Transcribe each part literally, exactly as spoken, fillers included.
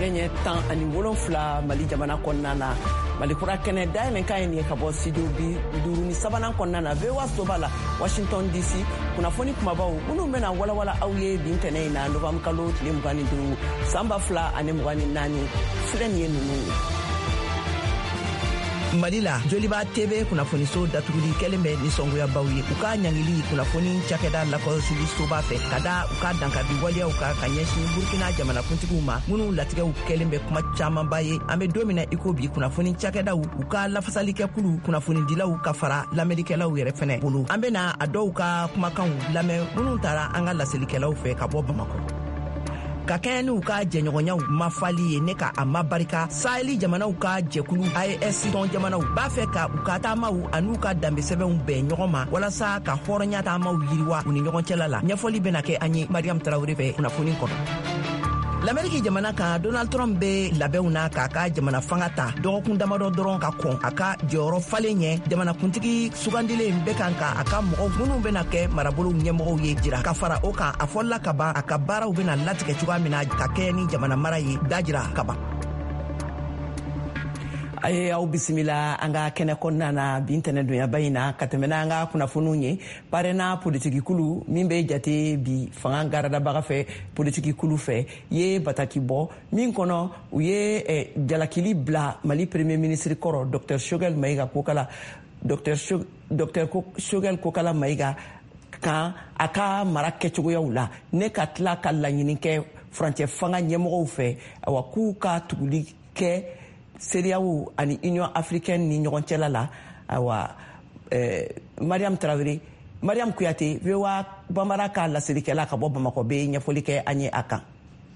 sirenye tan ani wolonfila Mali jamana kɔnɔna na Mali kura kɛnɛ dayɛlɛn ka ye nin ye ka bɔ studio bi duuru ni sabanan kɔnɔna na V O A soba la Washington D C kunnafoni kumabaw minnu bɛna walawala aw ye bin tɛnɛ in na novembre kalo tile mugan ni duuru san ba fila ani mugan ni naani filɛ nin ye ninnu ye. Mali la Joliba T V kunnafoniso datuguli kɛlen bɛ nisɔngoyabaw ye u ka ɲangili kunnafoni cakɛda lakɔlɔsili soba fɛ ka da u ka dankari waleyaw ka ka ɲɛsin Burkina jamanakuntigiw ma minnu latigɛw kɛlen bɛ kuma camanba ye an bɛ don min na i ko bi kunnafoni cakɛdaw u ka lafasalikɛkulu kunnafonidilaw ka fara lamɛnnikɛlaw yɛrɛ fɛnɛ bolo an bɛna a dɔw ka kumakanw lamɛn minnu taara an ka laselikɛlaw fɛ ka bɔ Bamakɔ ka kɛɲɛ n'u ka jɛɲɔgɔnyaw mafali ye ne ka a mabarika saheli jamanaw ka jɛkulu A E S tɔn jamanaw b'a fɛ ka u ka taamaw an'u ka danbesɛbɛnw bɛn ɲɔgɔn ma walasa ka hɔrɔnya taamaw yiriwa u ni ɲɔgɔn cɛla la ɲɛfɔli bɛna kɛ an ye Mariam Tarawele fɛ kunnafoni kɔnɔ. L'Amérique jamana kan Donald Trump be labɛnw na k'a ka jamana fanga ta dɔgɔkun damadɔ dɔrɔn ka kɔn a ka jɔyɔrɔ falen ɲɛ jamanakuntigi sugandilen bɛ kan ka a ka mɔgɔw minnu bɛna kɛ marabolow ɲɛmɔgɔw ye jira ka fara o kan a fɔlɔla ka ban a ka baaraw bɛna latigɛ cogoya min na ka kɛ ni jamana mara ye dajira ka ban. Aye aw bisimila an ka kɛnɛ kɔnɔna na bin tɛnɛ donyaba in na ka tɛmɛ n'an ka kunnafoniw ye parena politikikulu min bɛ jate bi fanga garadabaga fɛ politikikulu fɛ ye bataki bɔ min kɔnɔ u ye eh, jalakili bila Mali premier ministre kɔrɔ Dr Choguel Maïga Kokala Dr Dr Choguel Kokala Maïga kan a ka mara kɛcogoyaw la ne ka tila ka laɲini kɛ furancɛ fanga ɲɛmɔgɔw fɛ awa k'u ka tuguli kɛ Seriyawo ani Union africaine ni ɲɔgɔn cɛla la awa eh, Mariam Tarawele Mariam Kuyate V O A Bambara ka laselikɛla ka bɔ Bamakɔ be ɲɛfɔli kɛ an ye a kan.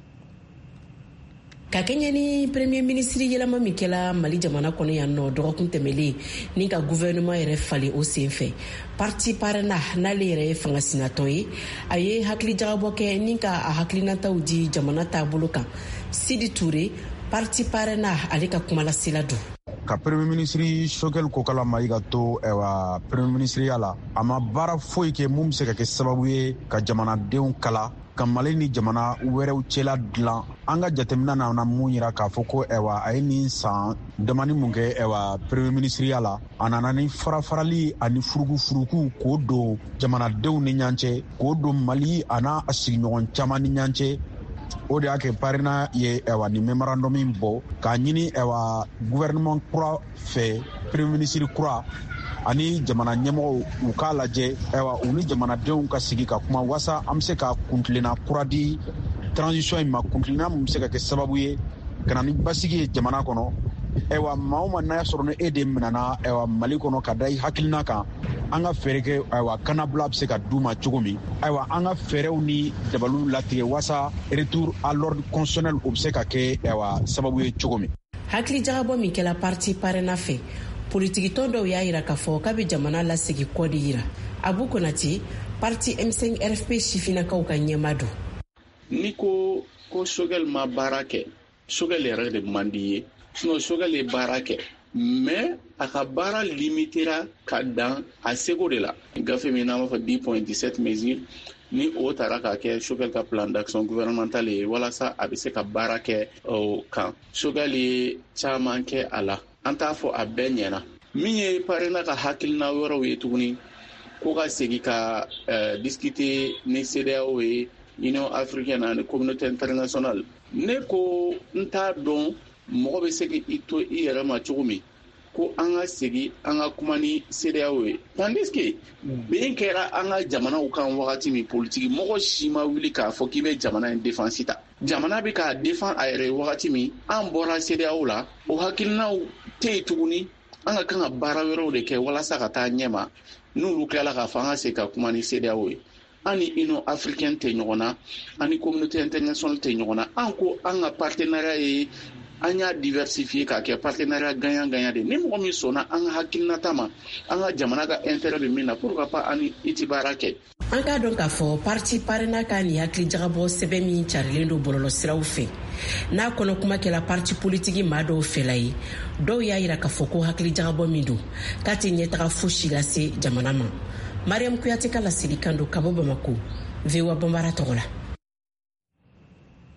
Ka kɛɲɛ ni premier ministre yɛlɛma min kɛla Mali jamana kɔnɔ yan nɔ dɔgɔkun tɛmɛlen ni ka gouvernement yɛrɛ falen o senfɛ parti parena n'ale yɛrɛ ye fangasinatɔ ye a ye hakili jagabɔ kɛ ni ka a hakilinataw di jamana taabolo kan Sidi Touré parti parena ale ka kuma lasela don ka premier ministre Choguel Kokala Maïga to ewa premier ministre yala ama bara foyi ke mum se ka kɛ sababu ye ka jamanadenw kala ka Mali ni jamana wɛrɛw cɛla dilan an ka jatemina na na mun yira k'a fɔ ko ewa a ye nin san damani mun kɛ ewa premier ministre yala a nana ni farafarali ani furugu furugu k'o don jamanadenw ni ɲɔgɔn cɛ k'o don Mali a n'a a sigiɲɔgɔn caman ni ɲɔgɔn cɛ o de y'a kɛ parena ye ewa ni memorandum min bɔ k'a ɲini ewa gouvernement kura fɛ premier ministre kura ani jamana ɲɛmɔgɔw u k'a lajɛ ewa u ni jamanadenw ka sigi ka kuma wasa an bɛ se ka kuntilenna kura di transition in ma kuntilenna mun bɛ se ka kɛ sababu ye ka na ni basigi ye jamana kɔnɔ ewa maa o maa n'a y'a sɔrɔ ni e de minɛna ewa Mali kɔnɔ ka da i hakilina kan an ka fɛɛrɛ kɛ ewa kanabila bɛ se ka d'u ma cogo min ayiwa an ka fɛɛrɛw ni dabaliw latigɛ wasa retour à l'ordre constitutionnel o bɛ se ka kɛ ewa sababu ye cogo min. Hakili jagabɔ min kɛla parti parena fɛ politikitɔn dɔw y'a yira k'a fɔ k'a bɛ jamana lasegi kɔ de yira Abu Konate parti M cinq R F P sifinakaw ka ɲɛma don. Ni ko ko Choguel ma baara kɛ Choguel yɛrɛ de man di ye sinon Choguel ye baara kɛ mais a ka baara limitera ka dan a seko de la gafe min n'an b'a fɔ dix point dix-sept mesures ni o taara ka kɛ Choguel ka plan d'action gouvernemental ye walasa a bɛ se ka baara kɛ o kan Choguel ye caman kɛ a la an t'a fɔ a bɛɛ ɲɛna min ye parena ka hakilina wɛrɛw ye tuguni ko ka segi ka uh, discuter ni C D A O ye Union africaine ani communauté internationale ne ko n t'a dɔn mɔgɔ bɛ se k'i to i yɛrɛ ma cogo min ko an ka segi an ka kuma ni C D A O ye tandis que bɛn kɛra an ka jamanaw kan wagati min politiki mɔgɔ si ma wuli k'a fɔ k'i bɛ jamana in défense ta jamana bɛ k'a défend a yɛrɛ wagati min an bɔra C D A O la o hakilinaw tɛ yen tuguni an ka kan ka baara wɛrɛw de kɛ walasa ka taa ɲɛma n'olu tilala k'a fɔ an ka se ka kuma ni C D A O ye an ni Union africaine tɛ ɲɔgɔn na an ni communauté internationale tɛ ɲɔgɔn na an ko an ka partenariat ye an y'a diversifier k'a kɛ partenariat gagnant gagnant de ni mɔgɔ min sɔnna an ka hakilinata ma an ka jamana ka intérêt bɛ min na pourquoi pas an ni i ti baara kɛ. An k'a dɔn k'a fɔ parti parena ka nin hakili jagabɔ sɛbɛn min carilen don bɔlɔlɔsiraw fɛ n'a kɔnɔ kuma kɛla parti politiki maa dɔw fɛla ye dɔw y'a yira k'a fɔ ko hakili jagabɔ min don k'a tɛ ɲɛtaga fosi lase jamana ma. Mariam Kuyate ka laselikan don ka bɔ Bamako V O A Bambara tɔgɔ la.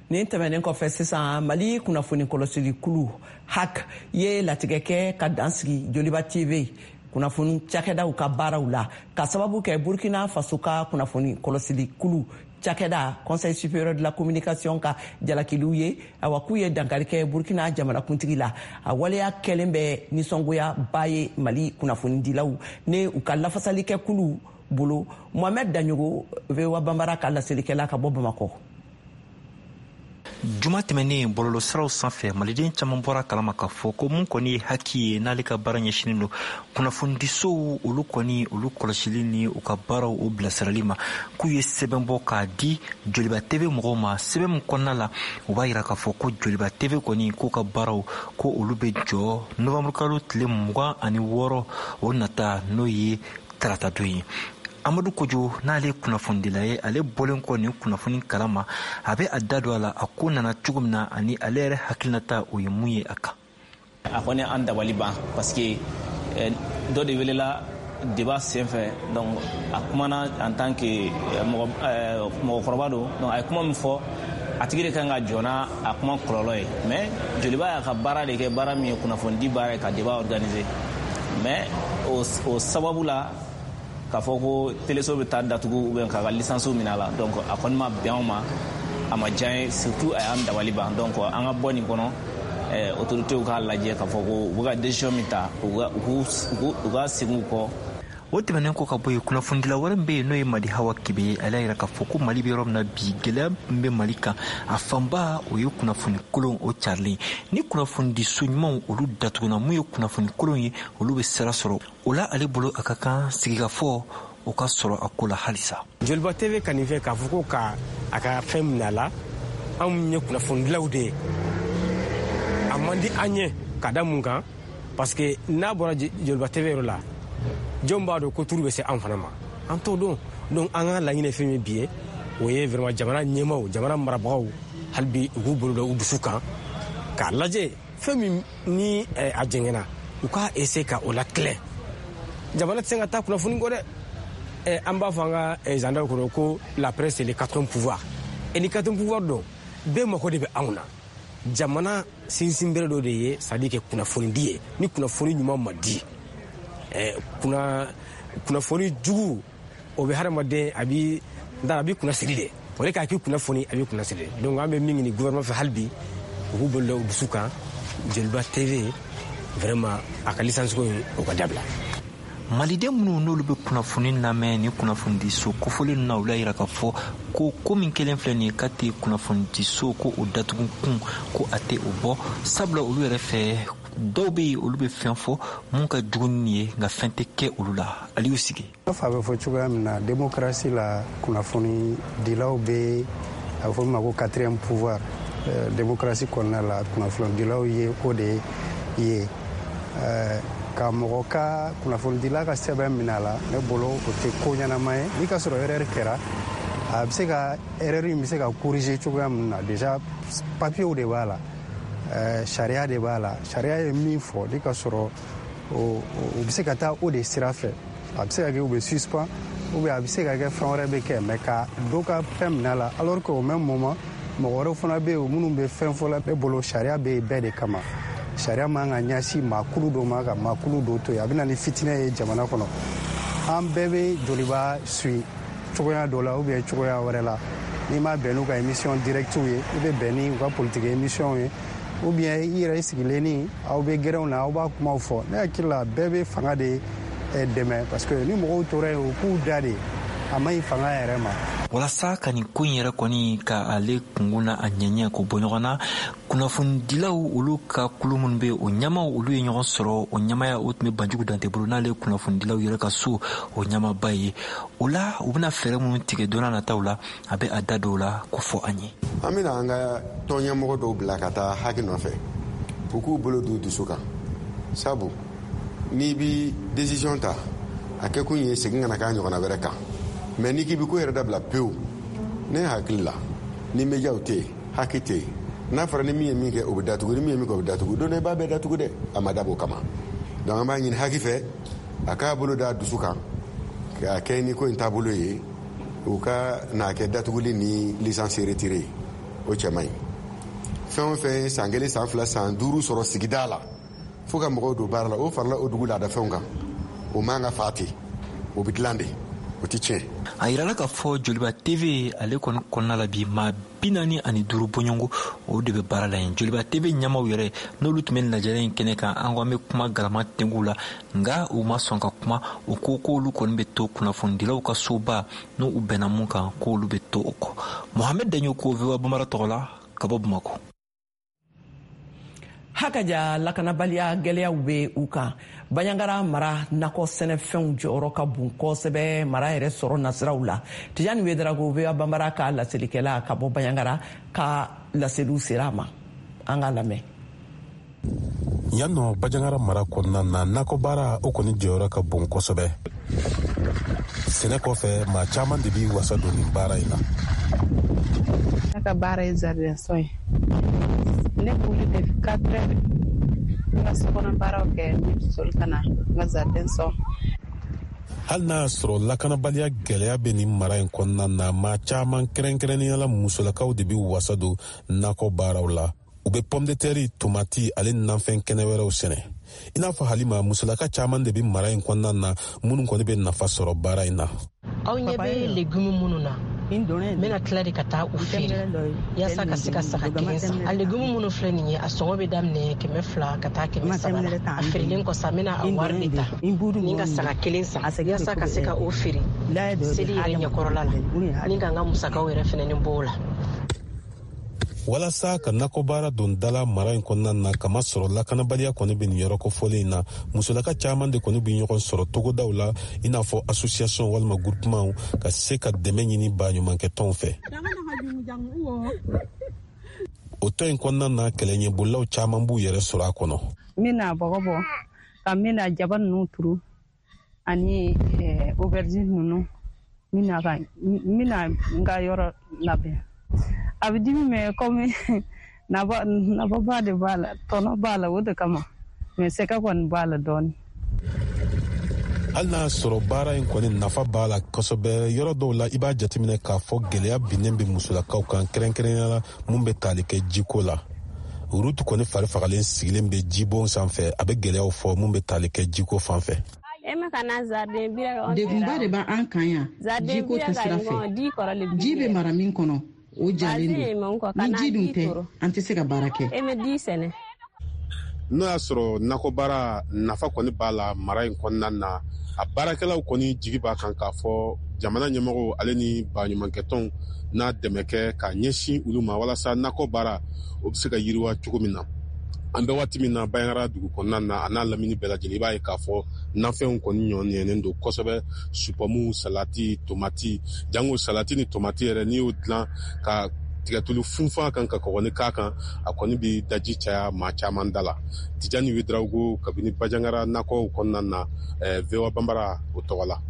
nin tɛmɛnen kɔfɛ sisan Mali kunnafoni kɔlɔsili kulu H A C ye latigɛ kɛ ka dan sigi Joliba T V kunnafoni cakɛdaw ka baaraw la ka sababu kɛ Burkina Faso ka kunnafoni kɔlɔsili kulu cakɛda Conseil supérieur de la communication ka jalakiliw ye awa k'u ye dankari kɛ Burkina jamanakuntigi la a waleya kɛlen bɛ nisɔngoya ba ye Mali kunnafonidilaw ne u ka lafasali kɛ kulu bolo. Mohamed Danyogo V O A Bambara ka laselikɛla ka bɔ Bamakɔ. Juma tɛmɛnen bɔlɔlɔ siraw sanfɛ maliden caman bɔra kalama k'a fɔ ko mun kɔni ye haki ye n'ale ka baara ɲɛsinin don kunnafonidisow olu kɔni olu kɔlɔsili ni u ka baaraw o bilasirali ma k'u ye sɛbɛn bɔ k'a di Joliba T V mɔgɔw ma. sɛbɛn min kɔnɔna la u b'a yira k'a fɔ ko Joliba T V kɔni k'u ka baaraw ko olu bɛ jɔ Novembre kalo tile mugan ani wɔɔrɔ o nata n'o ye tarata don ye. Amadou Kojo n'ale kunnafonidila ye ale bɔlen kɔ nin kunnafoni kalama a bɛ a da don a la a ko nana cogo min na ani ale yɛrɛ hakilinata o ye mun ye a kan. A kɔni an dabali ban parce que dɔ de welela débat senfɛ donc a kumana en tant que mɔgɔkɔrɔba don donc a ye kuma min fɔ a tigi de kan ka jɔna a kuma kɔlɔlɔ ye mais Joliba y'a ka baara de kɛ baara min ye kunnafonidi baara ye ka débat organiser mais o sababu la k'a fɔ ko téléso bɛ taa datugu ou bien k'a ka licence minɛ a la donc a kɔni ma bɛn anw ma a ma diya ye surtout a y'an dabali ban donc an ka bɔ nin kɔnɔ autorités k'a lajɛ k'a fɔ ko u bɛ ka décision min ta u ka segin u kɔ. O tɛmɛnen kɔ ka bɔ yen kunnafonidila wɛrɛ min bɛ yen n'o ye Madi Hawa Kibe ye ale y'a yira k'a fɔ ko Mali bɛ yɔrɔ min na bi gɛlɛya min bɛ Mali kan a fanba o ye kunnafoni kolon o carilen ni kunnafonidiso ɲumanw olu datuguna mun ye kunnafoni kolon ye olu bɛ sira sɔrɔ o la ale bolo a ka kan sigikafɔ o ka sɔrɔ a ko la halisa. Joliba T V ka nin fɛ k'a fɔ ko ka a ka fɛn minɛ a la anw ye kunnafonidilaw de ye a man di an ye ka da mun kan parce que n'a bɔra Joliba T V yɔrɔ la jɔn b'a dɔn ko turu bɛ se an fana ma an t'o dɔn donc an ka laɲini fɛn min bi ye o ye vraiment jamana ɲɛmaw jamana marabagaw hali bi u k'u bolo da u dusu kan k'a lajɛ fɛn min ni a jɛngɛnna u k'a essayer ka o latilɛ jamana tɛ se ka taa kunnafoni kɔ dɛ an b'a fɔ an ka gendarme kɔrɔ ko la presse c'est les quatrième pouvoir et ni quatrième pouvoir dɔn bɛɛ mako de bɛ anw na jamana sinsin bere dɔ de ye c'est à dire que kunnafoni di ye ni kunnafoni ɲuman ma di kunnafoni jugu o bɛ hadamaden a bi a bi kunnasiri de o de k'a k'i kunnafoni a bi kunnasiri de donc an bɛ min ɲini gouvernement fɛ hali bi u k'u bolo da u dusu kan Joliba T V vraiment a ka licence ko in o ka dabila. Maliden minnu n'olu bɛ kunnafoni lamɛn ni kunnafonidiso kofɔlen na u la yira k'a fɔ ko ko min kelen filɛ nin ye k'a tɛ kunnafonidiso ko o datugu kun ko a tɛ o bɔ sabula olu yɛrɛ fɛ dɔw bɛ yen olu bɛ fɛn fɔ mun ka jugu ni ye nka fɛn tɛ kɛ olu la Aliyu Sigi. A bɛ fɔ cogoya min na démocratie la kunnafoni dilaw bɛ a bɛ fɔ min ma ko quatrième pouvoir démocratie kɔnɔna la kunnafoni dilaw ye o de ye ka mɔgɔ ka kunnafoni dila ka sɛbɛn minɛ a la ne bolo o tɛ ko ɲɛnama ye n'i ka sɔrɔ erreur kɛra a bɛ se ka erreur in bɛ se ka corriger cogoya min na déjà papier de b'a la. Sariya de b'a la sariya ye min fɔ ni ka sɔrɔ o bɛ se ka taa o de sira fɛ a bɛ se ka kɛ u bɛ suspend ou bien a bɛ se ka kɛ fɛn wɛrɛ bɛ kɛ mais ka dɔ ka fɛn minɛ a la alors que au même moment mɔgɔ wɛrɛw fana bɛ yen minnu bɛ fɛn fɔ la ne bolo sariya bɛ yen bɛɛ de kama sariya man ka ɲɛsin maakulu dɔ ma ka maakulu dɔ to yen a bɛ na ni fitinɛ ye jamana kɔnɔ an bɛɛ bɛ Joliba suit cogoya dɔ la ou bien cogoya wɛrɛ la n'i ma bɛn n'u ka émission directive ye i bɛ bɛn ni u ka politique émission ye ou bien i yɛrɛ sigilen ni aw bɛ gɛrɛnw na aw b'a kumaw fɔ ne hakili la bɛɛ bɛ fanga de dɛmɛ parce que ni mɔgɔw tora yen o k'u da de a ma ɲi fanga yɛrɛ ma. walasa ka nin ko in yɛrɛ kɔni ka ale kungo na a ɲɛɲɛ ko bɔ ɲɔgɔn na kunnafonidilaw olu ka kulu minnu bɛ o ɲɛmaw olu ye ɲɔgɔn sɔrɔ o ɲɛmaya o tun bɛ Banjugu Dante bolo n'ale kunnafonidilaw yɛrɛ ka so o ɲɛmaba ye o la u bɛna fɛɛrɛ minnu tigɛ don n'a nataw la a bɛ a da dɔw la ko fɔ an ye. An bɛna an ka tɔnɲɛmɔgɔ dɔw bila ka taa haki nɔfɛ u k'u bolo d'u dusu kan sabu n'i bi décision ta a kɛ kun ye segin ka na k'a ɲɔgɔnna wɛrɛ kan mais n'i k'i bi ko yɛrɛ dabila pewu ne hakili la ni médiaw tɛ yen haki tɛ yen n'a fɔra ni min ye min kɛ o bɛ datugu ni min ye min kɛ o bɛ datugu don i b'a bɛɛ datugu dɛ a ma dabɔ o kama donc an b'a ɲini haki fɛ a k'a bolo da dusu kan k'a kɛ ni ko in taabolo ye u ka n'a kɛ datuguli ni licence retirée o cɛ man ɲi fɛn o fɛn san kelen san fila san duuru sɔrɔ sigida la fo ka mɔgɔw don baara la o farala o dugu laadafɛnw kan o man ka fa ten o bɛ dilan de o tɛ tiɲɛ. a yirala k'a fɔ joliba tv ale kɔni kɔnɔna la bi maa bi naani ani duuru bɔɲɔgɔnko o de bɛ baara la yen. joliba tv ɲɛmaw yɛrɛ n'olu tun bɛ lajɛlen in kɛnɛ kan an ko an bɛ kuma galama tɛngu la nka u ma sɔn ka kuma u ko k'olu kɔni bɛ to kunnafonidilaw ka soba n'u bɛnna mun kan k'olu bɛ to o kɔ. mohamed daɲo ko V O A banbara tɔgɔ la ka bɔ Bamako. hakaja lakanabaliya gɛlɛyaw bɛ u kan. Baɲangara mara nakɔ sɛnɛfɛnw jɔyɔrɔ ka bon kosɛbɛ mara yɛrɛ sɔrɔ nasiraw la. Tijani Wederago V O A banbara ka laselikɛla ka bɔ Baɲangara ka laseliw sera a ma. An ka lamɛn. yan nɔ Baɲangara mara kɔnɔna na nakɔ baara o kɔni jɔyɔrɔ ka bon kosɛbɛ. Sɛnɛ kɔfɛ maa caman de bi wasa don nin baara in na. Ne ka baara ye jardin sɔn ye. Ne wuli depuis quatre heures n ka sokɔnɔ baaraw kɛ ne soli ka na n ka jardin sɔn. Hali n'a y'a sɔrɔ lakanabaliya gɛlɛya bɛ nin mara in kɔnɔna na maa caman kɛrɛnkɛrɛnnenya musolakaw de bi wasa don nakɔ baaraw la. U bɛ pomme de terre, tomati ale nanfɛn kɛnɛ wɛrɛw sɛnɛ. I n'a fɔ Halima musolaka caman de bi mara in kɔnɔna na minnu kɔni bɛ nafa sɔrɔ baara in na. Aw ɲɛ bɛ légumes minnu na n bɛna tila de ka taa u feere yaasa ka se ka saga kelen san. A légumes minnu filɛ nin ye a sɔngɔ bɛ daminɛ kɛmɛ fila ka taa kɛmɛ saba la. A feerelen kɔsa n bɛna a wari de ta ni ka saga kelen san yaasa ka se ka o feere seli yɛrɛ ɲɛkɔrɔla la ni ka n ka musakaw yɛrɛ fɛnɛ ni bɔ o la. Walasa ka nakɔ baara don dala mara in kɔnɔna na kama sɔrɔ lakanabaliya kɔni bɛ nin yɔrɔ kofɔlen in na musolaka caman de kɔni bɛ ɲɔgɔn sɔrɔ togodaw la i n'a fɔ association walima groupement ka se ka dɛmɛ ɲini baɲumankɛtɔnw fɛ. O tɔn in kɔnɔna na kɛlɛɲɛbolilaw caman b'u yɛrɛ sɔrɔ a kɔnɔ. N bɛna bɔgɔ bɔ ka n bɛna jaba ninnu turu ani aubergine ninnu n bɛna n ka yɔrɔ labɛn. A bɛ dimi mɛ komi nafaba de b'a la tɔnɔ b'a la o de kama mɛ sɛgɛ kɔni b'a la dɔɔni. Hali n'a sɔrɔ baara in kɔni nafa b'a la kosɛbɛ yɔrɔ dɔw la i b'a jateminɛ k'a fɔ gɛlɛya binnen bɛ musolakaw kan kɛrɛnkɛrɛnnenya la mun bɛ tali kɛ jiko la. Rutu kɔni fari fagalen sigilen bɛ jibon sanfɛ a bɛ gɛlɛyaw fɔ mun bɛ tali kɛ jiko fan fɛ. Degunba de b'an kan yan jiko tɛ sira fɛ ji bɛ mara min kɔnɔ o jalen don ni ji dun tɛ an tɛ se ka baara kɛ. N'o y'a sɔrɔ nakɔ baara nafa kɔni b'a la mara in kɔnɔna na a baarakɛlaw kɔni jigi b'a kan k'a fɔ jamana ɲɛmɔgɔ ale ni baɲumankɛtɔnw n'a dɛmɛ kɛ ka ɲɛsin olu ma walasa nakɔ baara o bɛ se ka yiriwa cogo min na. An bɛ waati min na Baɲangara dugu kɔnɔna na a n'a lamini bɛɛ lajɛlen i b'a ye k'a fɔ nafɛnw kɔni ɲɔɲɛnen don kosɛbɛ supɔmu salati tomati jango salati ni tomati yɛrɛ n'i y'o dilan ka tigɛtulu funfun kan ka kɔgɔni k'a kan a kɔni bɛ daji caya maa caman da la. Tijani Wederago kabini Baɲangara nakɔw kɔnɔna na V O A banbara o tɔgɔ la.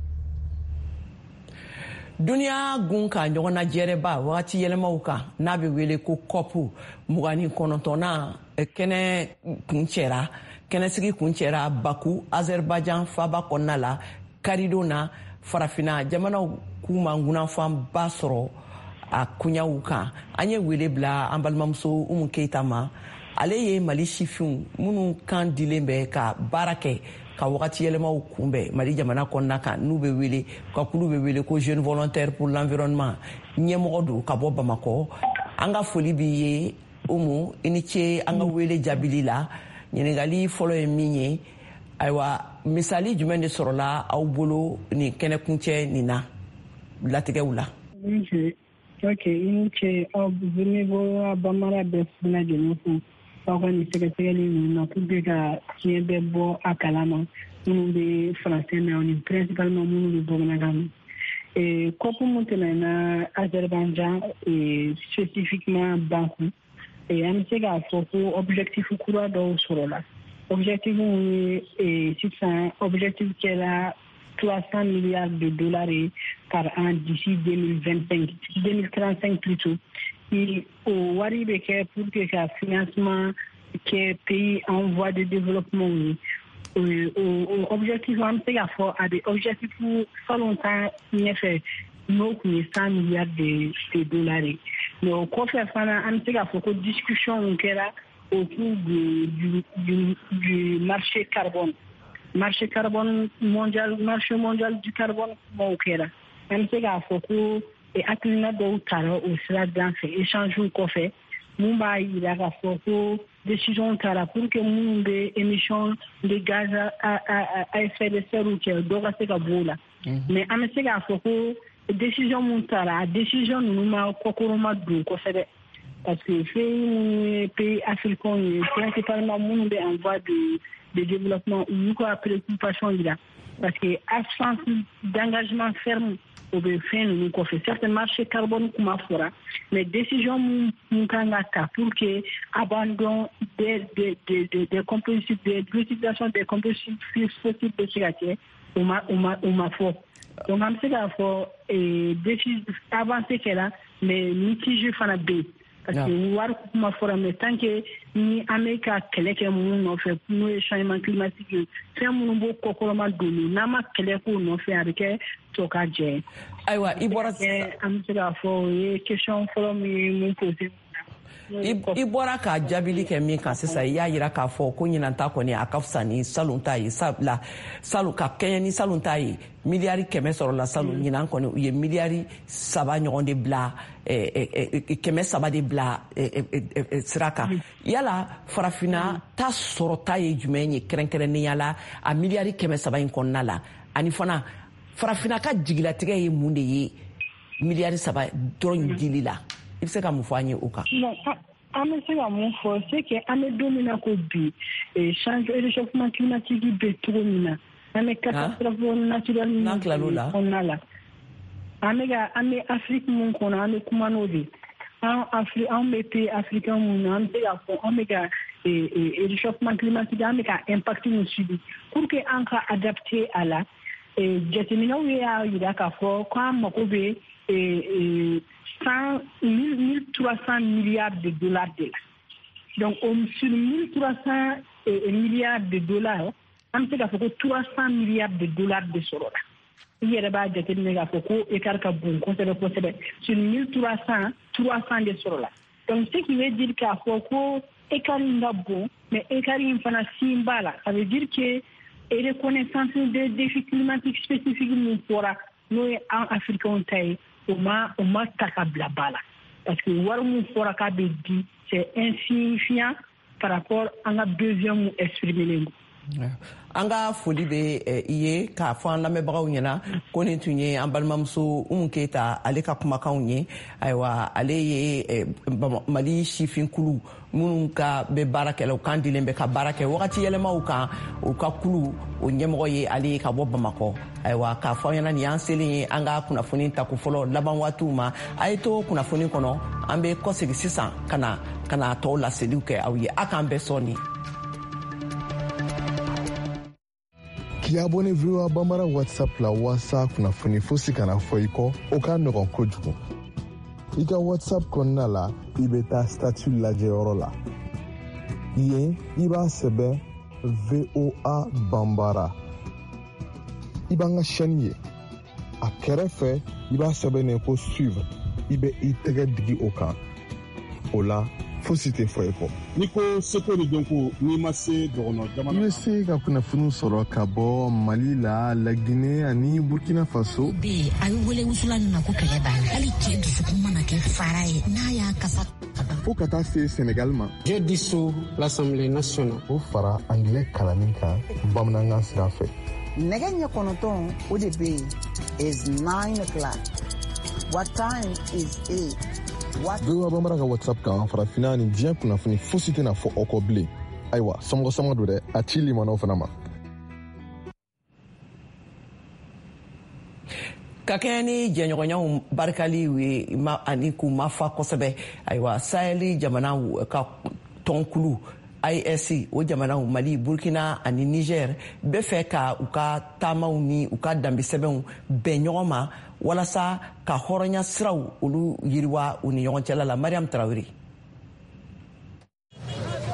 Duniya gun ka ɲɔgɔn najɛrɛba wagati yɛlɛmaw kan n'a bɛ wele ko kɔpu mugan ni kɔnɔntɔnna kɛnɛ kuncɛra kɛnɛsigi kuncɛra Baku Azerbaïdjan faba kɔnɔna la Karidon na farafinna jamanaw k'u ma ŋunafanba sɔrɔ a kuɲaw kan. An ye wele bila an balimamuso Umu Keita ma ale ye Mali sifinw minnu kan dilen bɛ ka baara kɛ ka wagati yɛlɛmaw kunbɛn Mali jamana kɔnɔna kan n'u bɛ wele ka kulu bɛ wele ko jeune volontaire pour l'environnement ɲɛmɔgɔ don ka bɔ Bamakɔ. An ka foli b'i ye Umu i ni ce an ka wele jaabili la. Ɲininkali fɔlɔ ye min ye ayiwa misali jumɛn de sɔrɔla aw bolo nin kɛnɛkuncɛ nin na latigɛw la. Ok, i ni ce aw ne bɔ banbara bɛɛ fana lajɛlen fo aw ka nin sɛgɛsɛgɛli ninnu na pour que ka tiɲɛ bɛɛ bɔ a kalama minnu bɛ faransɛ na ni principalement minnu bɛ bamanankan na. COP mun tɛmɛna Azerbaïdjan spécifiquement Baku an bɛ se k'a fɔ ko objectif kura dɔw sɔrɔla. Objectif mun ye sisan objectif kɛra trois cents milliards de dollars par an d'ici deux mille vingt-cinq, deux mille trente-cinq plutôt. Et au wari bɛ kɛ pour que ka financement kɛ pays en voie de développement ye. O objectif an bɛ se k'a fɔ a bɛ objectif fɔlɔ ta ɲɛfɛ n'o tun ye cent milliards de, de dollars. mais au kɔfɛ fana an bɛ se k'a fɔ ko discussion kɛra autour du, du, du, du marché carbone marché carbone mondial marché mondial du carbone kumaw kɛra an bɛ se k'a fɔ ko hakilina dɔw tara o sira dan fɛ échange kɔfɛ mun b'a yira k'a fɔ ko décision tara pour que minnu bɛ émission de gaz à effet de serre kɛ dɔ ka se ka bɔ o la mais an bɛ se k'a fɔ ko décision mun tara a décision ninnu ma kɔkɔrɔma don kosɛbɛ parce que fɛn pays africains ye principalement minnu bɛ en voie de de développement u y'u ka préoccupation yira parce que absence d'engagement ferme o bɛ fɛn ninnu kɔfɛ certes marché carbone kuma fɔra mais décision mun kan ka ta pour que abandon des des des des combustibles de l'utilisation des combustibles fossiles bɛ se ka kɛ o ma o ma o ma fɔ donc an bɛ se k'a fɔ défi avancé kɛra mais mitigé fana bɛ yen parce que wari kuma fɔra mais tant que ni an bɛ ka kɛlɛ kɛ minnu nɔfɛ n'o ye changement climatique ye fɛn minnu b'o kɔkɔrɔma don n'an ma kɛlɛ k'o nɔfɛ a bɛ kɛ to ka jɛ. ayiwa i bɔra an bɛ se k'a fɔ o ye question fɔlɔ min ye mun posé. I bɔra ka jaabili kɛ min kan sisan i y'a jira k'a fɔ ko ɲinanta kɔni a ka fisa ni salon ta ye sabula salon ka kɛɲɛ ni salon ta ye miliyari kɛmɛ sɔrɔla salon ɲinan kɔni u ye miliyari saba ɲɔgɔn de bila kɛmɛ saba de bila sira kan yala farafina ta sɔrɔta ye jumɛn ye kɛrɛnkɛrɛnnenya la a miliyari kɛmɛ saba in kɔnɔna la ani fana farafina ka jigilatigɛ ye mun de ye miliyari saba dɔrɔn dili la i bɛ se ka mun fɔ an ye o kan. an bɛ se ka mun fɔ c'est que an bɛ don min na ko bi change réchauffement climatique bɛ cogo min na an bɛ catastrophe naturelle min kɔnɔna la an bɛ ka an bɛ Afrique mun kɔnɔ an bɛ kuma n'o de an Afri an bɛ pays africain mun na an bɛ se ka fɔ an bɛ ka réchauffement climatique an bɛ ka impact min subir pour que an ka adapter à la jateminɛw y'a jira k'a fɔ k'an mago bɛ cent mille trois cents milliards de dollars de la donc sur mille trois cents milliards de dollars an bɛ se k'a fɔ ko trois cents milliards de dollars de sɔrɔ la i yɛrɛ b'a jateminɛ k'a fɔ ko écart ka bon kosɛbɛ kosɛbɛ sur mille trois cents trois cents de sɔrɔ la donc ce qui veut dire k'a fɔ ko écart in ka bon mais écart in fana sin b'a la ça veut dire que reconnaissance des défis climatiques spécifiques min fɔra n'o ye an africains ta ye o ma o ma ta ka bila ba la parce que wari min fɔra k'a bɛ di c'est insignifiant par rapport an ka besoin mun exprimer an ka foli bɛ i ye k'a fɔ an lamɛnbagaw ɲɛna ko nin tun ye an balimamuso Umu Keyita ale ka kumakanw ye ayiwa ale ye Mali sifinkulu minnu ka bɛ baara kɛ u kan dilen bɛ ka baara kɛ wagati yɛlɛmaw kan u ka kulu o ɲɛmɔgɔ ye ale ye ka bɔ Bamakɔ ayiwa k'a fɔ ɲɛna nin y'an selen ye an ka kunnafoni tako fɔlɔ laban waatiw ma a ye to kunnafoni kɔnɔ an bɛ kɔsegin sisan ka na ka na tɔw laseliw kɛ aw ye a k'an bɛɛ sɔn nin. K'i abonné VOA Bambara WhatsApp la wasa kunnafoni fosi kana fɔ i kɔ o ka nɔgɔn kojugu i ka WhatsApp kɔnɔna la i bɛ taa statut lajɛyɔrɔ la yen i b'a sɛbɛn V O A Bambara i b'an ka chaîne ye a kɛrɛfɛ i b'a sɛbɛnnen ko suivre i bɛ i tɛgɛ digi o kan o la fosi tɛ fɔ i kɔ. Ni ko seko ni dɔnko n'i ma se dɔgɔnɔ jamana. I bɛ se ka kunnafoni sɔrɔ ka bɔ Mali la, La Guinée ani Burkina Faso. Bi a bɛ wele wusulan na ko kɛlɛ banna hali cɛ dusukun mana kɛ fara ye n'a y'a kasa. Fo ka taa se Sénégal ma. Je dissous l'Assemblée nationale. O fara anglais kalanni kan bamanankan sira fɛ. Nɛgɛ ɲɛ kɔnɔntɔn o de bɛ yen is nine o'clock. What time is eight? VOA Bambara ka WhatsApp kan farafina ni diɲɛ kunnafoni fosi tɛna fɔ aw kɔ bilen ayiwa samɔgɔsamɔ don dɛ a ci limanaw fana ma. ka kɛɲɛ ni jɛɲɔgɔnyaw barikaliw ye ani k'u mafa kosɛbɛ ayiwa saheli jamanaw ka tɔnkulu I S o jamanaw Mali, Burkina ani Niger bɛ fɛ ka u ka taamaw ni u ka danbesɛbɛnw bɛn ɲɔgɔn ma walasa ka hɔrɔnya siraw olu yiriwa u ni ɲɔgɔn cɛla la. Mariam Traoré.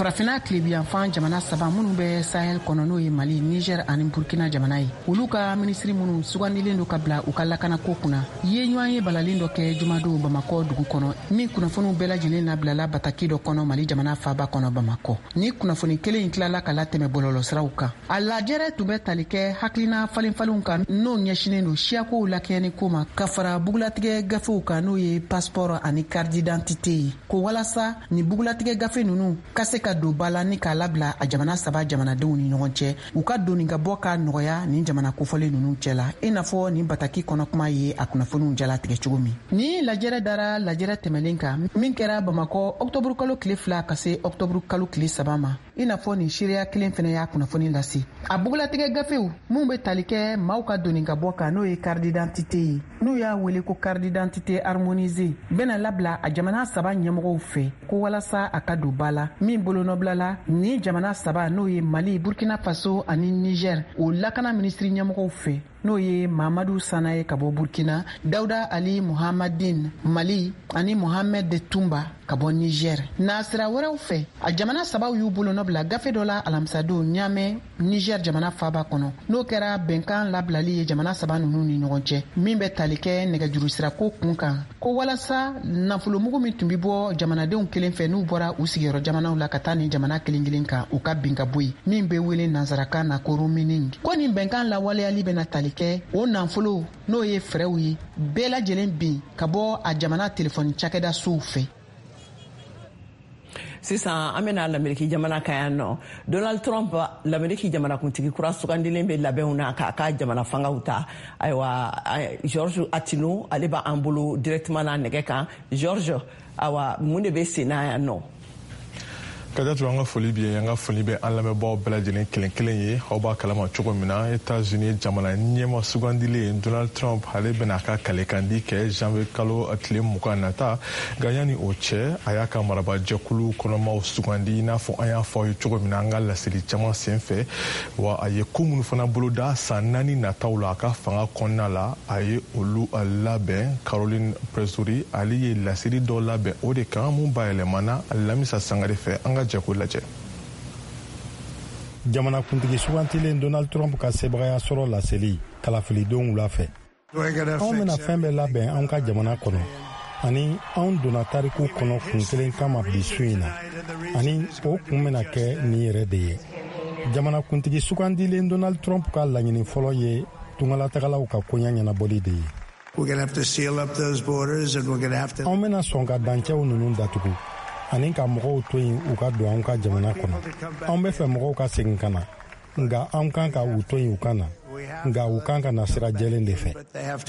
farafina kilebiyanfan jamana saba minnu bɛ sahel kɔnɔ n'o ye mali niger ani burkina jamana ye olu ka minisiri minnu sugandilen do ka bila u ka lakanako kunna ye ɲɔgɔn ye balalen dɔ kɛ jumadon bamakɔ dugu kɔnɔ min kunnafoniw bɛɛ lajɛlen nabilala bataki dɔ kɔnɔ mali jamana faaba kɔnɔ bamakɔ ni kunnafoni kelen in tilala ka latɛmɛ bɔlɔlɔsiraw kan a lajɛrɛ tun bɛ tali kɛ hakilina falenfalenw kan n'o ɲɛsinen do siyakow lakɛɲɛni ko ma ka fara bugulatigɛ gafew kan n'o ye paspɔrɔ ani carte d'identité ye ko walasa ni bugulatigɛ gafe nunu ka se ka don ba la ni k'a labila a jamana saba jamanadenw ni ɲɔgɔn cɛ u ka doni ka bɔ ka nɔgɔya nin jamana kofɔlen nunu cɛ la i n'a fɔ nin bataki kɔnɔ kuma ye a kunnafoniw jalatigɛ cogo min ni lajɛrɛ dara lajɛrɛ tɛmɛlen kan min kɛra bamakɔ octobre kalo tile fila ka se octobre kalo tile saba ma i n'a fɔ nin seereya kelen fɛnɛ y'a kunnafoni lase a bugulatigɛ gafew minw be tali kɛ maaw ka doni ka bɔ kan n'o ye carte d'identité ye n'u y'a wele ko carte d'identité harmonisée bena labila a jamana saba ɲɛmɔgɔw fɛ ko walasa a ka don ba la min bolonɔbilala ni jamana saba n'o ye mali burkina faso ani niger o lakana minisiri ɲɛmɔgɔw fɛ n'o ye mamadu sana ye ka bɔ burkina dawuda ali muhamadin mali ani mohamed de tumba ka bɔ niger n'a sira wɛrɛw fɛ a jamana sabaw y'u bolonɔbila gafe dɔ la alamisadon ɲamɛ niger jamana faaba kɔnɔ n'o kɛra bɛnkan labilali ye jamana saba nunu ni ɲɔgɔn cɛ min bɛ tali kɛ nɛgɛjurusirako kun kan ko walasa nafolomugu min tun bi bɔ jamanadenw kelen fɛ n'u bɔra u sigiyɔrɔ jamanaw la ka taa ni jamana kelen kelen kan u ka bin ka bɔ yen min bɛ wele nansarakan na ko roaming ko nin bɛnkan lawaleyali bɛna tali kɛ o nafolo n'o ye fɛrɛw ye bɛɛ lajɛlen bin ka bɔ a jamana telefɔni cakɛda sow fɛ sisan an bɛna lamɛriki jamana kan yan nɔ donald trump lamɛriki jamanakuntigi kura sugandilen bɛ labɛnw na k'a ka jamana fangaw ta ayiwa george atino ale b'an bolo directement na nɛgɛ kan george awa mun de bɛ sen na yan nɔ Kajatu an ka foli bi an ka foli bɛ an lamɛnbaaw bɛɛ lajɛlen kelen kelen ye aw b'a kalama cogo min na États-Unis jamana ɲɛma sugandilen Donald Trump ale bɛna a ka kalekandi kɛ janvier kalo tile mugan nata nka yanni o cɛ a y'a ka marabajɛkulu kɔnɔmaw sugandi i n'a fɔ an y'a fɔ aw ye cogo min na an ka laseli caman sen fɛ wa a ye ko minnu fana boloda san naani nataw la a ka fanga kɔnɔna la a ye olu labɛn Caroline Presuri ale ye laseli dɔ labɛn o de kan mun bayɛlɛmana Lamisa Sangare fɛ an ka jɛko lajɛ. Jamanakuntigi sugantilen Donald Trump ka sebagaya sɔrɔ laseli kalafilidenw wula fɛ. Anw bɛna fɛn bɛɛ labɛn anw ka jamana kɔnɔ ani anw donna tariku kɔnɔ kun kelen kama bi su in na ani o kun bɛna kɛ nin yɛrɛ de ye. Jamanakuntigi sugandilen Donald Trump ka laɲini fɔlɔ ye tungalatagalaw ka koɲa ɲɛnabɔli de ye. Anw bɛna sɔn ka dancɛw ninnu datugu ani ka mɔgɔw to yen u ka don anw ka jamana kɔnɔ. Anw bɛ fɛ mɔgɔw ka segin ka na nka anw kan ka u to yen u ka na nka u kan ka na sira jɛlen de fɛ.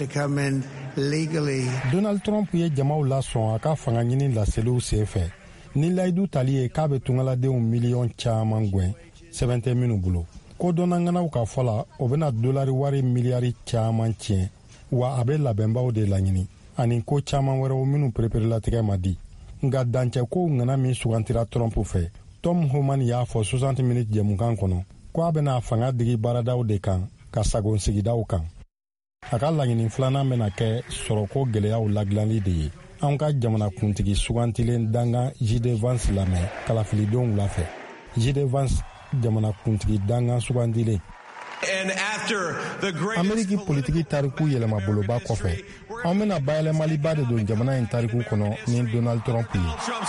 Donald Trump ye jamaw lasɔn a ka fanga ɲini laseliw sen fɛ ni layidu tali ye k'a bɛ tungaladenw miliyɔn caman gwɛn sɛbɛn tɛ minnu bolo. Ko dɔnnanganaw ka fɔ la o bɛna dolari wari miliyari caman tiɲɛ wa a bɛ labɛnbaw de laɲini ani ko caman wɛrɛw minnu pereperelatigɛ ma di. Nka dancɛ kow ŋana min sugantira Trump fɛ Tom Homan y'a fɔ soixante minutes jɛmukan kɔnɔ ko a bɛna fanga digi baaradaw de kan ka sagon sigidaw kan. A ka laɲini filanan bɛna kɛ sɔrɔko gɛlɛyaw ladilanli de ye. Anw ka jamanakuntigi sugantilen dangan J D Vance lamɛn kalafilidenw wula fɛ. J D Vance jamanakuntigi dangan sugandilen. Ameriki politiki tariku yɛlɛma boloba kɔfɛ anw bɛna bayɛlɛmaliba de don jamana in tariku kɔnɔ ni Donald Trump ye.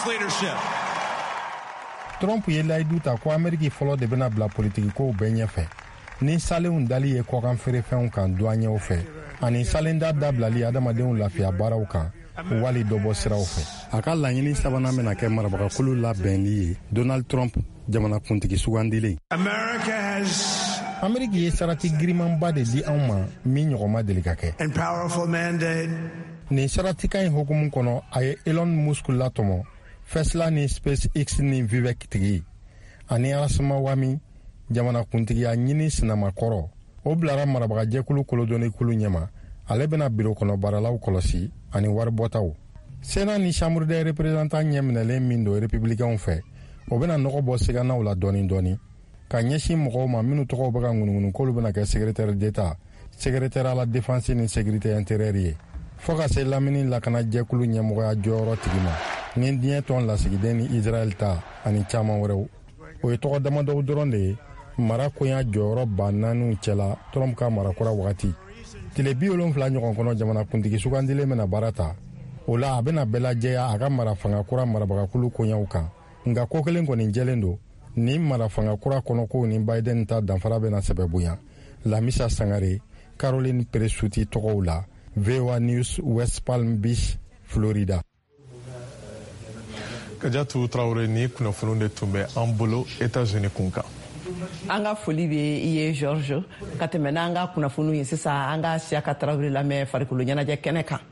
Trump ye layidu ta ko Ameriki fɔlɔ de bɛna bila politiki kow bɛɛ ɲɛfɛ ni salenw dali ye kɔkan feerefɛnw kan douaniers fɛ ani salenda dabilali adamadenw lafiya baaraw kan wali dɔbɔ siraw fɛ. A ka laɲini sabanan bɛna kɛ marabagakulu labɛnli ye Donald Trump jamanakuntigi sugandilen. Ameriki ye sarati girimanba de di anw ma min ɲɔgɔnma deli ka kɛ. Nin saratikan in hokumu kɔnɔ a ye Elon Musk latɔmɔ Tesla ni SpaceX ni Vivek tigi ani Arasima Wami jamanakuntigiya ɲini sinamakɔrɔ o bilara marabagajɛkulu kolodɔnikulu ɲɛma ale bɛna biro kɔnɔ baaralaw kɔlɔsi ani waribɔtaw. Sena ni Chambre des représentants ɲɛminɛlen min don républicainw fɛ o bɛna nɔgɔ bɔ siganaw la dɔɔni dɔɔni ka ɲɛsin mɔgɔw ma minnu tɔgɔw bɛ ka ŋunuŋunu k'olu bɛna kɛ secrétaire d'État secrétaire à la défense ni sécurité intérieure ye fɔ ka se lamini lakanajɛkulu ɲɛmɔgɔya jɔyɔrɔ tigi ma ni diɲɛ tɔn lasigiden ni Israel ta ani caman wɛrɛw. O ye tɔgɔ damadɔw dɔrɔn de ye mara koɲa jɔyɔrɔ ba naaniw cɛla Trump ka marakura wagati. Tile bi wolonfila ɲɔgɔn kɔnɔ jamana kuntigi sugandilen bɛna baara ta. O la a bɛna bɛɛ lajɛya a ka mara fanga kura marabagakulu koɲaw kan. Nka ko kelen kɔni jɛlen don, ni mara fanga kura kɔnɔkow ni Biden ta danfara bɛna sɛbɛ bonya. Lamisa Sangare, Caroline Peresuti tɔgɔw la, V O A News, West Palm Beach, Florida. Kadiatou Traoré ni kunnafoniw de tun bɛ an bolo États-Unis kun kan. An ka foli bɛ i ye George ka tɛmɛ n'an ka kunnafoniw ye sisan an ka Siaka Traoré lamɛn farikolo ɲɛnajɛ kɛnɛ kan.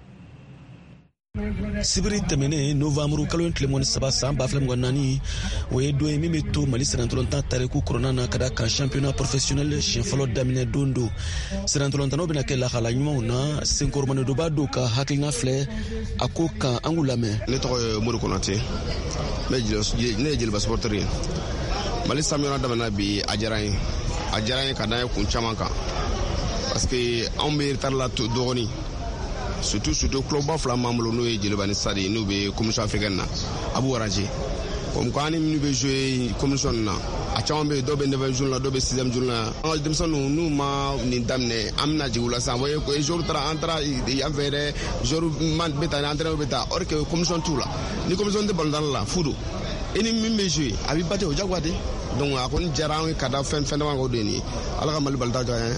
Sibiri tɛmɛnen novembre kalo tile mɔni saba san ba fila mugan naani o ye don ye min bɛ to Mali sɛnɛntɔlɔntan tariku kɔnɔna na ka da kan championnat professionnel siɲɛ fɔlɔ daminɛ don do sɛnɛntɔlɔntanaw bɛna kɛ lahala ɲumanw na senkɔrɔmanedoba do ka hakilina filɛ a ko kan an k'u lamɛn. Ne tɔgɔ ye Mori Konate ne ye jeliba supporter ye. Mali championnat daminɛ bi a diyara n ye a diyara n ye ka da kun caman kan parce que anw bɛ retard la dɔɔni. Surtout surtout club fila m'an bolo n'o ye Jeliba ni Sadi n'u bɛ commission africaine na a b'u arranger comme quoi ni minnu bɛ jouer commission na a caman bɛ yen dɔw bɛ neuvième journée la dɔw bɛ sixième journée la an ka denmisɛnninw n'u ma nin daminɛ an bɛna jigin u la sisan voyez que jour taara an taara yan fɛ yɛrɛ jour bɛ taa entraîneur bɛ taa or que commission t'u la ni commission tɛ balontan la fu don e ni min bɛ jouer a bɛ bate o jagoya de donc a kɔni diyara an ye ka da fɛn fɛn dama k'o de ye nin ye Ala ka Mali balontan jɔnya.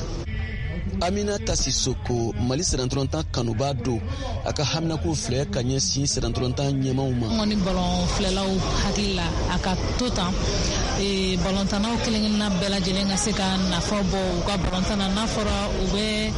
Aminata Sissoko, Mali sɛnɛntɔlɔntan kanuba do a ka haminako filɛ ka ɲɛsin sɛnɛntɔlɔntan ɲɛmaw ma. An kɔni ballon filɛlaw hakili la a ka to tan ballontannaw kelen-kelenna bɛɛ lajɛlen ka se ka nafa bɔ u ka ballontan na n'a fɔra u bɛ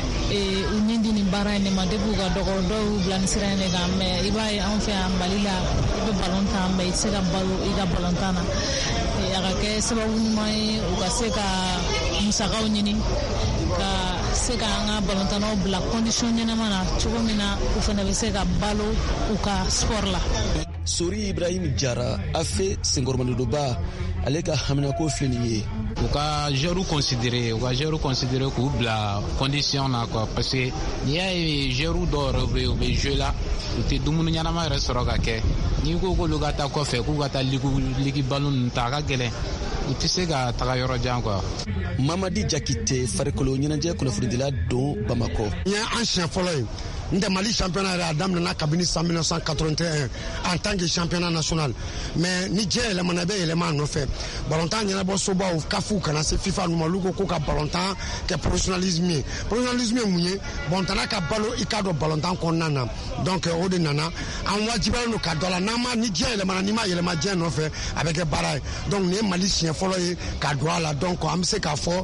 u ɲi di nin baara in de ma depuis u ka dɔgɔ dɔw bila ni sira in de kan mais i b'a ye anw fɛ yan Mali la i bɛ ballontan mais i tɛ se ka balo i ka ballontan na a ka kɛ sababu ɲuman ye u ka se ka musakaw ɲini ka se ka an ka ballontannaw bila condition ɲɛnama na cogo min na u fana bɛ se ka balo u ka sport la. Sori Ibrahim Jara a fɛ senkɔrɔmanedoba ale ka haminako filɛ nin ye. U ka joueurs considérés u ka joueurs considérés k'u bila condition na quoi parce que n'i y'a ye joueurs dɔw yɛrɛ bɛ yen u bɛ jouer la u tɛ dumuni ɲɛnama yɛrɛ sɔrɔ ka kɛ n'i ko k'olu ka taa kɔfɛ k'u ka taa ligue ballon ninnu ta a ka gɛlɛn u tɛ se ka taga yɔrɔ jan quoi. Mamadi Jakite farikolo ɲɛnajɛ kunnafonidila don Bamako. N ye an siɲɛ fɔlɔ ye n tɛ Mali championnat yɛrɛ a daminɛna kabini san mille neuf cent quatre-vingt-un en tant que championnat national mais ni diɲɛ yɛlɛmana i bɛ yɛlɛma a nɔfɛ ballontan ɲɛnabɔ sobaw kafu kana se FIFA ninnu ma olu ko ko ka ballontan kɛ professionnalisme ye professionnalisme ye mun ye ballontanna ka balo i k'a dɔn ballontan kɔnɔna na donc o de nana an wajibiyalen don ka dɔ la n'an ma ni diɲɛ yɛlɛmana n'i ma yɛlɛma diɲɛ nɔfɛ a bɛ kɛ baara ye donc nin ye Mali siɲɛ fɔlɔ ye ka don a la donc an bɛ se k'a fɔ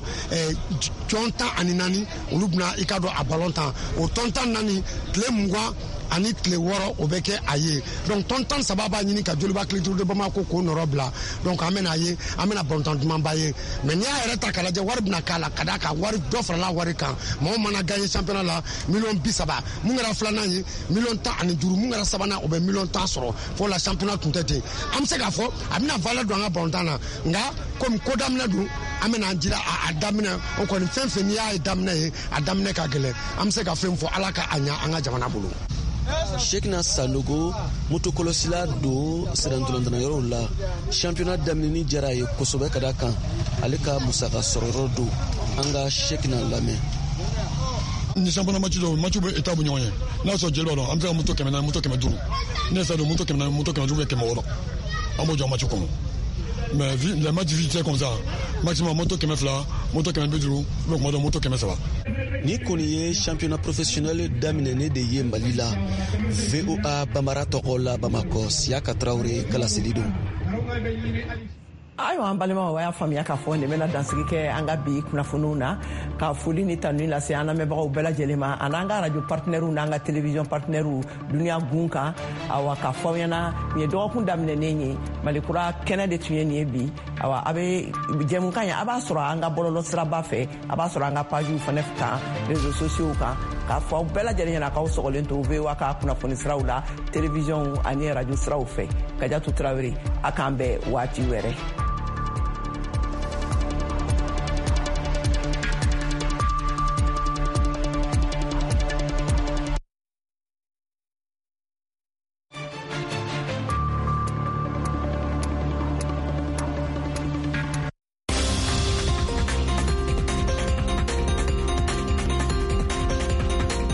jɔn tan ani naani olu bɛna i k'a dɔn a ballontan o tɔn tan naani tile mugan ani tile wɔɔrɔ o bɛ kɛ a ye donc tɔn tan saba b'a ɲini ka Joliba Culture de Bamako k'o nɔrɔ bila donc an bɛna ye an bɛna ballontan dumanba ye mais n'i y'a yɛrɛ ta k'a lajɛ wari bɛna k'a la ka d'a kan wari dɔ farala wari kan mɔgɔ mana gagné championnat la miliyɔn bi saba mun kɛra filanan ye miliyɔn tan ani duuru mun kɛra sabanan o bɛ miliyɔn tan sɔrɔ fo la championnat tun tɛ ten an bɛ se k'a fɔ a bɛna valeur don an ka ballontan na nka komi ko daminɛ don an bɛna an jira a daminɛ o kɔni fɛn fɛn n'i y'a ye daminɛ ye a daminɛ ka gɛlɛn an bɛ se ka fɛn fɔ Ala ka a ɲa an ka jamana bolo. Shekina Sanogo motokɔlɔsila don sɛnɛntɔlɔntanayɔrɔw la championnat daminɛni diyara a ye kosɛbɛ ka da kan ale ka musaka sɔrɔ yɔrɔ don an ka Shekina lamɛn. Ni championnat match do match bɛ état bɛ ɲɔgɔn ye n'a sɔrɔ jeli b'a dɔn an bɛ se ka moto kɛmɛ naani moto kɛmɛ duuru ne yɛrɛ don moto kɛmɛ naani moto kɛmɛ duuru bɛ kɛmɛ wɔɔrɔ an b'o jɔ match kɔnɔ mais les matchs vite comme ça maximum moto kɛmɛ fila moto kɛmɛ bi duuru ou bien moto kɛmɛ saba. Ni kɔni ye championnat professionnel daminɛnen de ye Mali la V O A Bamara tɔgɔ la Bamako Siaka Traoré kalasili don. Ayiwa an balimaw a y'a faamuya k'a fɔ nin bɛna dansigi kɛ an ka bi kunnafoniw na ka foli ni tanuni lase an lamɛnbagaw bɛɛ lajɛlen ma a n'an ka radio partenaires n'an ka télévision partenaires duniya gun kan awa k'a fɔ aw ɲɛna nin ye dɔgɔkun daminɛnen ye Malikura kɛnɛ de tun ye nin ye bi awa a bɛ jɛmukan ye a b'a sɔrɔ an ka bɔlɔlɔ siraba fɛ a b'a sɔrɔ an ka pages fana kan réseaux sociaux kan k'a fɔ aw bɛɛ lajɛlen ɲɛna k'aw sɔgɔlen to V O A ka kunnafoni siraw la télévision ani radio siraw fɛ Kadiatou Traoré a k'an bɛn waati wɛrɛ.